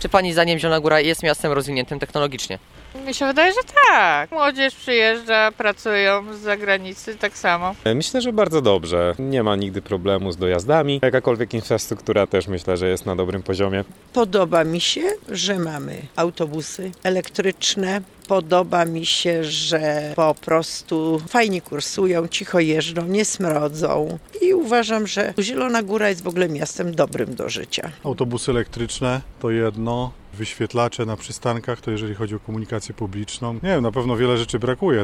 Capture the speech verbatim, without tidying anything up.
Czy pani zdaniem Zielona Góra jest miastem rozwiniętym technologicznie? Mi się wydaje, że tak. Młodzież przyjeżdża, pracują z zagranicy tak samo. Myślę, że bardzo dobrze. Nie ma nigdy problemu z dojazdami. Jakakolwiek infrastruktura też myślę, że jest na dobrym poziomie. Podoba mi się, że mamy autobusy elektryczne. Podoba mi się, że po prostu fajnie kursują, cicho jeżdżą, nie smrodzą. I uważam, że Zielona Góra jest w ogóle miastem dobrym do życia. Autobusy elektryczne to jedno, wyświetlacze na przystankach to jeżeli chodzi o komunikację publiczną. Nie wiem, na pewno wiele rzeczy brakuje.